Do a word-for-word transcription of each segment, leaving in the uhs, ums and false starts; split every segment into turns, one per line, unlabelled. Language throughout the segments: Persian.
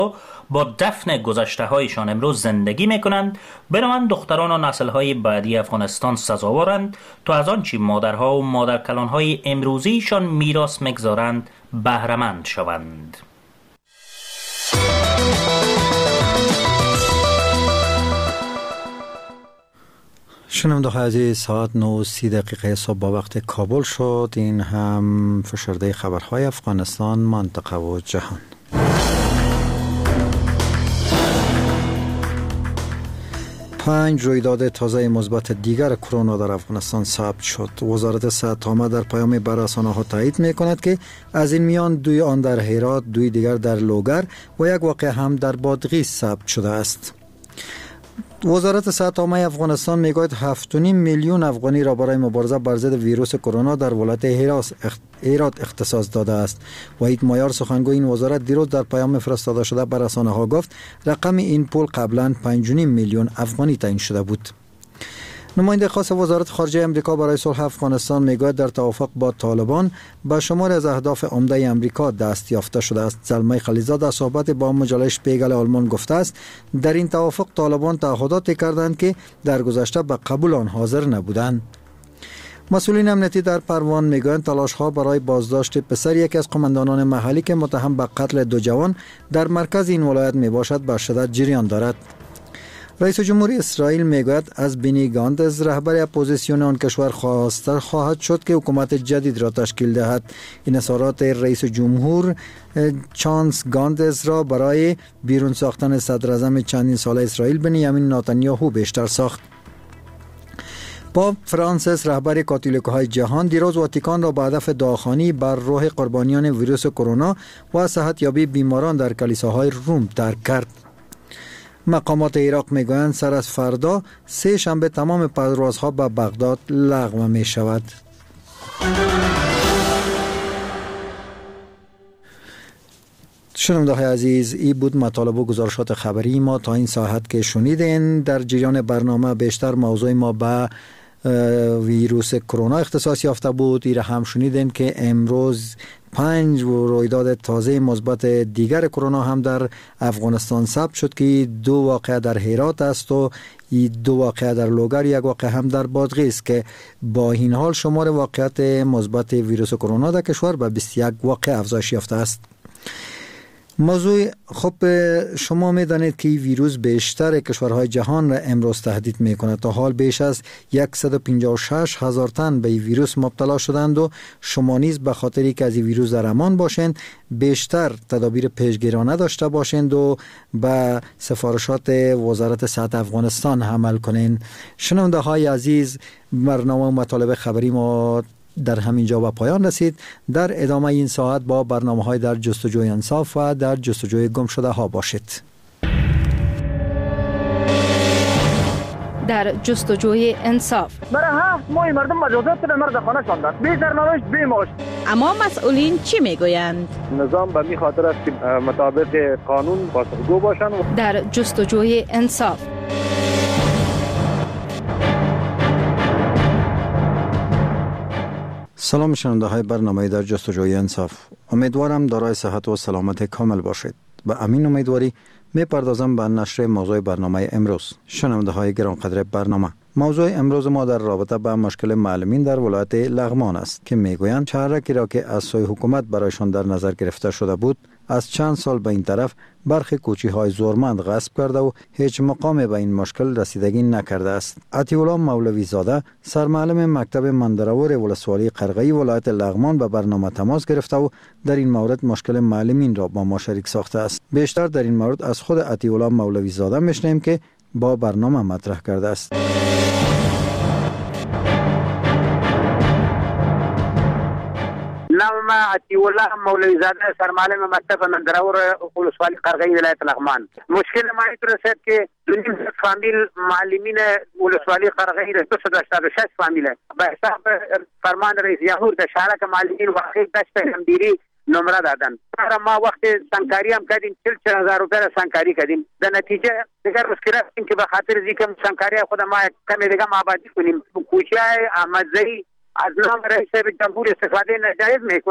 با دفن گذشته هایشان امروز زندگی می کنند، بنابراین دختران و نسل های بعدی افغانستان سزاوارند تا از آنچه مادرها و مادرکلان های امروزیشان میراث میگذارند بهره‌مند شوند.
شنونده های عزیز، ساعت نه و سی دقیقه صبح با وقت کابل شد. این هم فشرده خبرهای افغانستان، منطقه و جهان. پنج رویداد تازه مثبت دیگر کرونا در افغانستان ثبت شد. وزارت صحت عامه در پیامی به رسانه‌ها تایید می‌کند که از این میان دوی آن در هرات، دوی دیگر در لوگر و یک واقع هم در بادغیس ثبت شده است. وزارت صحت عامه افغانستان میگوید هفت و نیم میلیون افغانی را برای مبارزه بر ضد ویروس کرونا در ولایت هرات اختصاص داده است. وحید مایار سخنگوی این وزارت دیروز در پیام فرستاده شده به رسانه‌ها گفت رقم این پول قبلا پنج و نیم میلیون افغانی تعیین شده بود. نماینده خاص وزارت خارجه امریکا برای صلح افغانستان میگوید در توافق با طالبان به شمار از اهداف عمده امریکا دست یافته شده است. زلمه خلیزاده در صحبت با مجله شپیگل آلمان گفته است در این توافق طالبان تعهداتی کردند که در گذشته به قبول آن حاضر نبودند. مسئولین امنیتی در پروان میگویند تلاش‌ها برای بازداشت پسر یکی از قماندانان محلی که متهم به قتل دو جوان در مرکز این ولایت میباشد به شدت جریان دارد. رئیس جمهور اسرائیل میگوید از بینی گاندز رهبر اپوزیسیون آن کشور خواسته خواهد شد که حکومت جدید را تشکیل دهد. این اظهارات رئیس جمهور چانس گاندز را برای بیرون ساختن صدر اعظم چندین ساله اسرائیل بنیامین نتانیاهو بیشتر ساخت. پاپ فرانسیس رهبر کاتولیک‌های جهان دیروز واتیکان را به هدف دعاخوانی بر روح قربانیان ویروس کرونا و صحتیابی بیماران در کلیساهای روم ترک کرد. مقامات عراق میگویند سر از فردا سه شنبه تمام پروازها به بغداد لغو می شود. شنونده های عزیز، این بود مطالب و گزارشات خبری ما تا این ساعت که شنیدین. در جریان برنامه بیشتر موضوع ما به ویروس کرونا اختصاص یافته بود. این را هم شنیدین که امروز پنج رویداد تازه مثبت دیگر کرونا هم در افغانستان ثبت شد که دو واقعه در هرات است و دو واقعه در لوگر، یک واقعه هم در بادغیس که با این حال شمار واقعات مثبت ویروس کرونا در کشور به بیست و یک واقعه افزایش یافته است. موضوع خب شما میدانید که ویروس بیشتر کشورهای جهان را امروز تهدید میکند. تا حال بیش از صد و پنجاه و شش هزار تن به این ویروس مبتلا شدند و شما نیز به خاطری که از این ویروس در امان باشند بیشتر تدابیر پیشگیرانه داشته باشند و به سفارشات وزارت صحت افغانستان عمل کنند. شنونده های عزیز، برنامه و مطالب خبری ما در همین جا به پایان رسید. در ادامه این ساعت با برنامه های در جستجوی انصاف و در جستجوی گم شده ها باشید.
در جستجوی انصاف
برای هفت ماه مردم مجازات در مرد خانه شاندن، بی سرنوشت بی معاش.
اما مسئولین چی میگویند؟
نظام به می خاطر است که مطابق قانون پاسخگو باشند.
در جستجوی انصاف
سلام شنونده های برنامه در جستجوی انصاف. امیدوارم دارای صحت و سلامت کامل باشید. به امین امیدواری می پردازم به نشر موضوع برنامه امروز. شنونده های گرانقدر برنامه، موضوع امروز ما در رابطه با مشکل معلمین در ولایت لغمان است که میگویند شهرکی را که از سوی حکومت برایشان در نظر گرفته شده بود از چند سال به این طرف برخی کوچی های زورمند غصب کرده و هیچ مقام به این مشکل رسیدگی نکرده است. عطی‌الله مولوی زاده سرمعلم مکتب مندرور ولسوالی قرغه‌ای ولایت لغمان به برنامه تماس گرفته و در این مورد مشکل معلمین را با ما شریک ساخته است. بیشتر در این مورد از خود عطی‌الله مولوی زاده میشنویم که با برنامه مطرح کرده است.
نام عطی‌الله مولوی زاده سرمعلم مکتب مندرور ولسوالی قرغه‌ای ولایت لغمان. مشکل ما اینطور است که دو نیم فامیل معلمین ولسوالی قرغه‌ای را دویست و هشتاد و شش فامیل به حساب فرمان رئیس جمهور در شهرک معلمین واقعی دست همدیری نمره دادن. ما وقت سنکاری هم کردیم، چل چل هزار روپیه سنکاری کردیم. در نتیجه دیگر مشکل هستیم که به خاطر زیکم سنکاری خود ما کمی دیگه آبادی کنیم. کوچه احمدزئی از نام رئیس جمهور استفاده ناجایز میکنن.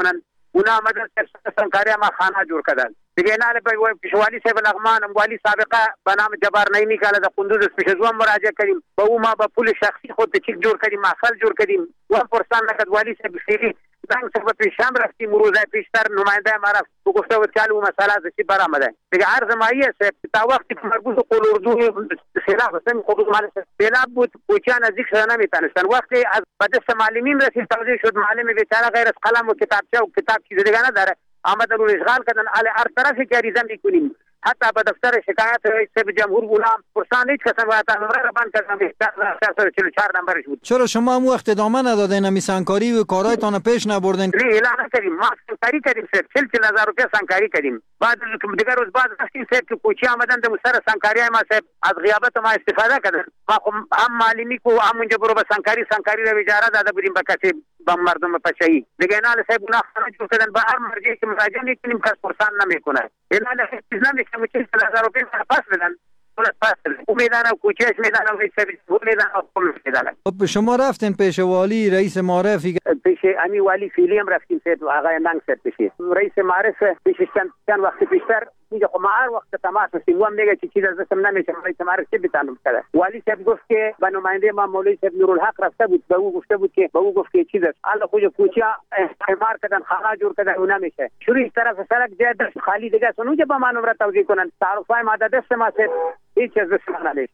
اونا آمدن سنکاری ما خانه جور کردن دیگه نه به پیشوالی صاحب لغمان والی سابقه به نام جبار نعیمی که از قندوز پیشزوام مراجعه کردیم با او ما با پول شخصی خود چیک جور کردیم محفل جور کردیم و پرسان نکرد والی صاحب خیلی دنگ صاحب پیشم رفتیم روزه پیشتر نماینده ما رفت و گفته بود که او مسئله از چی برآمده دیگه عرض مایه است تا وقتی که مربوط به قول اردو خلاف است خود مال سیلاب بود کوچا نزدیک شدن نمیتونستن وقتی از دست معلمین رسید توضیح شد معلم بیچاره غیر از قلم و کتابچه و کتاب چیز دیگه نداره آمدن رو اشغال کردن علی هر طرف جریزه میکنیم حتی به دفتر شکایت رئیس جمهور غلام پرسان هیچ کس وقت نمبر بند کردن چهارصد و چهل و چهار نمبرش بود.
چرا شما هم وقت ادامه ندادین امی سنکاری و کارهایتان پیش نبردین؟
نه اعلان کردیم ما سنکاری کردیم سر چهل چهل هزار روپیه سنکاری کردیم بعد دیگر روز بعد رفتیم سر که کوچی آمدن در سر سنکاری ما سر از غیابت ما استفاده کردن ما هم معلمی کو هم اونجا برو به سنکاری سنکاری رو اجاره داده بودیم به کسی با مردم پشایی دیگه نه صاحب اونا خرج کردن به هر مرجعی که مراجعه میکنیم کس پرسان نمیکنه اینا نه چیز نمیشه که چهل هزار روپیه پس بدن میدان کوچهش میدان میدان میدان
خب شما رفتین پیش والی رئیس معرفی
پیش امی والی فعلی هم رفتیم سید آقای ننگ سید پیش رئیس معرف پیش چند وقت پیشتر میگه خب ما هر وقت تماس میشیم و میگه چی چیز از دستم نمیشه رئیس معرف چه بتانم کرده والی صاحب گفت که به نماینده ما مولوی صاحب نورالحق رفته بود به او گفته بود که به او گفت که چیز است الله خود کوچه استعمار کردن خانه جور کردن اون نمیشه شروع از طرف سرک جای دست خالی دیگه اونجا با ما نمره توضیح کنن تعارفای ما دست ما سید هیچ چیز دست ما نمیشه.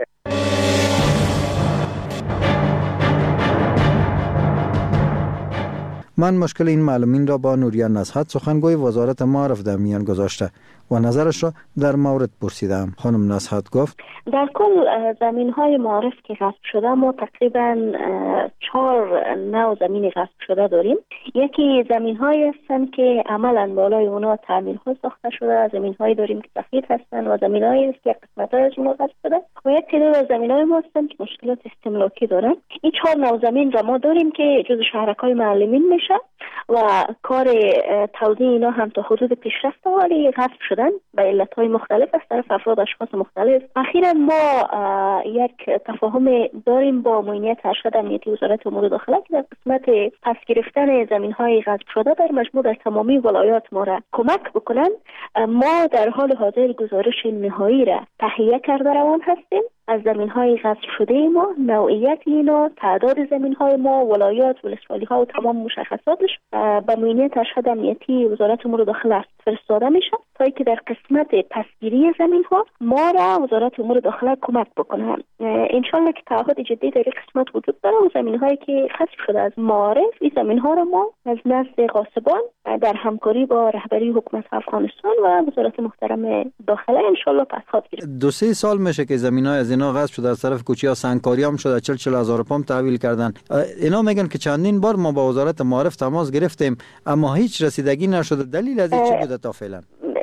من مشکل این معلمین را با نوریا نصحت سخنگوی وزارت معارف در میان گذاشته و نظرش را در مورد پرسیدم. خانم نصحت گفت
در کل زمین های معارف که غصب شده ما تقریبا چهار نوع زمین غصب شده داریم. یکی زمین های هستند که عملا بالای اونا تعمیل ها ساخته شده، زمین هایی داریم که سفید هستند و زمین هایی است که قسمت های از اونا غصب شده و یک تعداد زمین های ما هستند که مشکلات استملاکی دارن. این چهار نوع زمین را ما داریم که جزو شهرک های معلمین میشه و کار توزیع اینا هم تا حدود پیشرفته ولی غصب شدن به علتهای مختلف از طرف افراد اشخاص مختلف. اخیرا ما یک تفاهم داریم با معینیت ارشد امنیتی وزارت امور داخله که در قسمت پس گرفتن زمین های غصب شده در مجموع در تمامی ولایات ما را کمک بکنن. ما در حال حاضر گزارش نهایی را تهیه کرده روان هستیم از زمین های غصب شده ما، نوعیت اینا، تعداد زمین های ما، ولایات، ولسوالی ها و تمام مشخصاتش به معینیت ارشد امنیتی وزارت امور داخله فرستاده میشه تا اینکه در قسمت پسگیری زمین ها ما را وزارت امور داخله کمک بکنه. ان شاء الله که تعهد جدی در این قسمت وجود داره و زمین هایی که غصب شده از معارف این زمین ها را ما از نزد غاصبان در همکاری با رهبری حکومت افغانستان و وزارت محترم داخله ان شاء الله پس خواهد گرفت.
دو سه سال میشه که زمین های از اینا غصب شده از طرف کوچیا سنگکاری هم شده چهل چهل هزار پام تحویل کردن. اینا میگن که چندین بار ما با وزارت معارف تماس گرفتیم اما هیچ رسیدگی نشده. دلیل از این چی بوده تا فعلا؟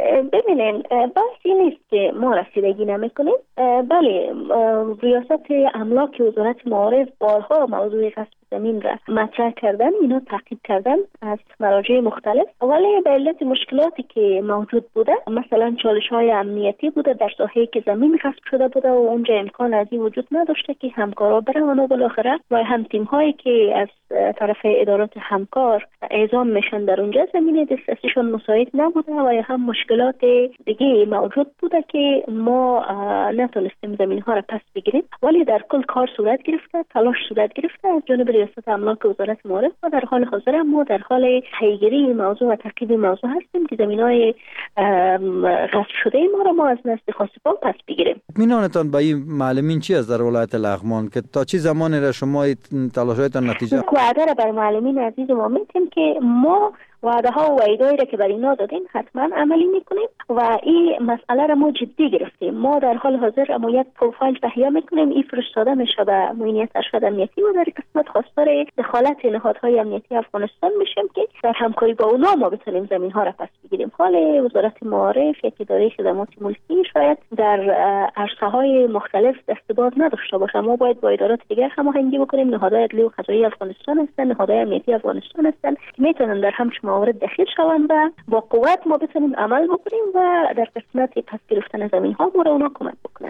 ببینین بحثی نیست که ما رسیدگی نمیکنیم. بله ریاست املاک وزارت معارف بارها موضوع غصب زمین را مطرح کردن، اینا تعقیب کردن از مراجع مختلف ولی به علت مشکلاتی که موجود بوده مثلا چالش های امنیتی بوده در ساحه‌ای که زمین غصب شده بوده و اونجا امکان از این وجود نداشته که همکارا برن و بالاخره و هم تیم هایی که از طرف ادارات همکار اعزام میشن در اونجا زمین دسترسیشون مساعد نبوده و هم مشکلات دیگه موجود بوده که ما نتونستیم زمین ها را پس بگیریم ولی در کل کار صورت گرفته، تلاش صورت گرفته از جانب ریاست املاک وزارت معارف و در حال حاضر ما در حال پیگیری موضوع و تعقیب موضوع هستیم که زمین‌های غصب شده ما را ما از نزد غاصبان پس بگیریم.
اطمینانتان به این معلمین چی از در ولایت لغمان که تا چه زمانی را شما تلاشاتان نتیجه؟
وعده را بر معلمین عزیز ما میدیم که ما وعده ها و وعیدایی را که بر اینا دادیم حتما عملی میکنیم و این مسئله را ما جدی گرفتیم. ما در حال حاضر اما یک پروفایل تهیه میکنیم، این فرستاده میشه به معینیت ارشد امنیتی و در قسمت خواستار دخالت نهادهای امنیتی افغانستان میشیم که در همکاری با اونا ما بتونیم زمین ها را پس بگیریم. حال وزارت معارف یک اداره خدمات ملکی شاید در عرصه های مختلف دستباز نداشته باشه. ما باید با ادارات دیگر هماهنگی بکنیم. نهادهای عدلی و قضایی افغانستان هستند، نهادهای امنیتی افغانستان هستند که میتونن در همچین موارد دخیل شوند و با قوت ما بتونیم عمل بکنیم و در قسمت پس گرفتن زمین ها ما را اونا کمک بکنن.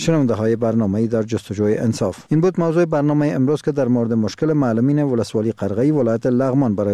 شنونده های برنامه در جستجوی انصاف. این بود موضوع برنامه امروز که در مورد مشکل معلمین ولسوالی قرغه‌ای ولایت لغمان برای